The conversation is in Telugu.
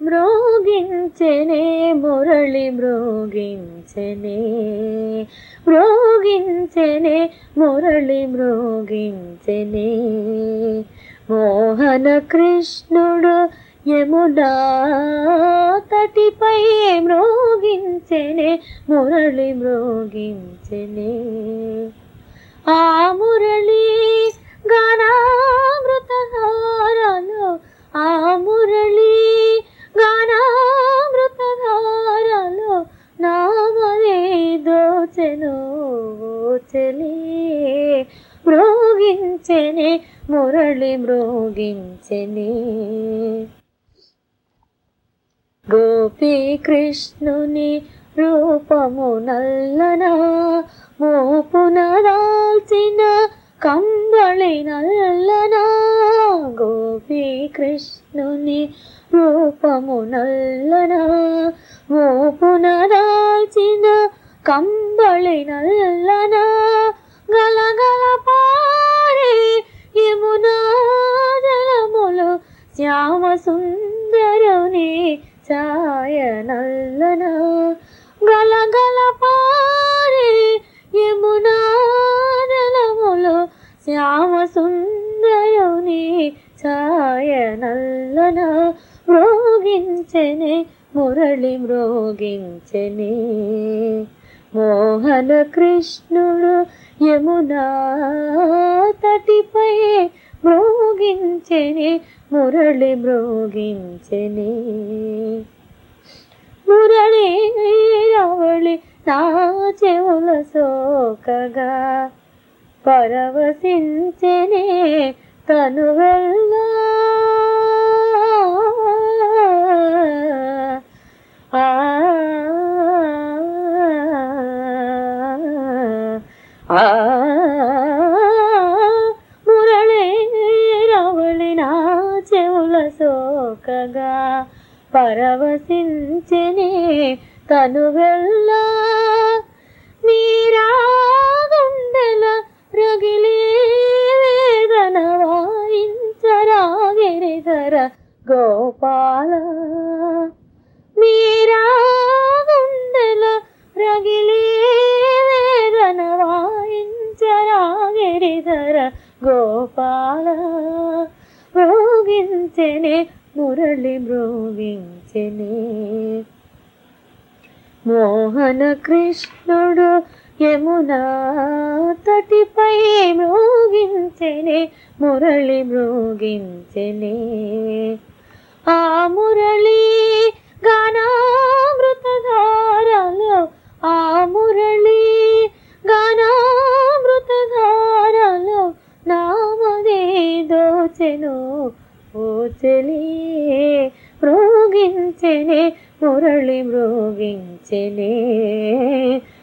మ్రోగించెనే మురళి మ్రోగించెనే మ్రోగించెనే మురళి మ్రోగించెనే మోహన కృష్ణుడు యమునా తటిపై మ్రోగించెనే మురళి మ్రోగించెనే ఆ మురళి గానామృతధారలో ఆ మురళి గానామృతధారలో నామదే దోచెను చెలి మ్రోగించెనే మురళి మ్రోగించెనే గోపీకృష్ణుని రూపము నల్లనా మోపున దాల్చిన కంబళి నల్లనా గోపీకృష్ణుని రూపము నల్లనా మోపున దాల్చిన కంబళి నల్లనా గలగల పారే యమునా జలములు శ్యామ సుందరుని ఛాయ నల్లనా గలగల పారే యమునా జలములు శ్యామ సుందరుని ఛాయ నల్లనా మ్రోగించెనే మురళి మ్రోగించెనే మోహన కృష్ణుడు యమునా తటిపై మ్రోగించెనే మురళి మ్రోగించెనే మురళి రవళి నా చెవుల సోకగా పరవశించెనే తనువెల్లా మురళి రవళి నా చెవుల సోకగా పరవశించెనే తనువెల్లా మీరా గుండెల రగిలే వేదన వాయించరా గిరిధర గోపాల మీరా గుండెల రగిలే వేదన వాయించరా గిరిధర గోపాల మ్రోగించెనే మురళి మ్రోగించెనే మోహన కృష్ణుడు యమునా తటిపై మ్రోగించెనే మురళి మ్రోగించెనే ఆ మురళి గానామృతధారలో ఆ మురళి గానామృతధారలో నామదే దోచెను ఓ చెలి మ్రోగించెనే మురళి మ్రోగించెనే